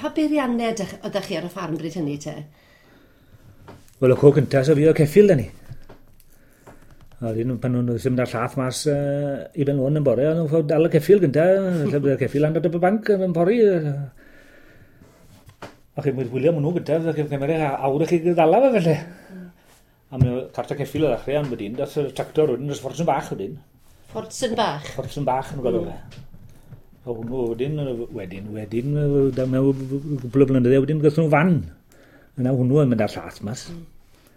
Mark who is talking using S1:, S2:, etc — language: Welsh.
S1: Pa beirianned ydych chi ar y ffarm bryd hynny te?
S2: Wel, y co cynta, so fi o ceffil da ni. A pan nhw'n ddim da'r llath mas i ben lôn yn bore, ond nhw'n fawr dal y ceffil gynta, lle bydd y ceffil and at y banc yn pori. A chi mwyd wylio mwyn nhw gynta, fe cymryd awr i chi gydala fe felly. A mae'n cart y ceffil o ddechrau am wedyn, dath y tractor wedyn, dath fforts yn bach wedyn.
S1: Fforts yn bach?
S2: Fforts yn bach yn gweld o fe. A hwnnw wedyn, da mewn gwbl o blynydde wedyn, gath nhw fan. Yna hwnnw yn mynd ar llath mas.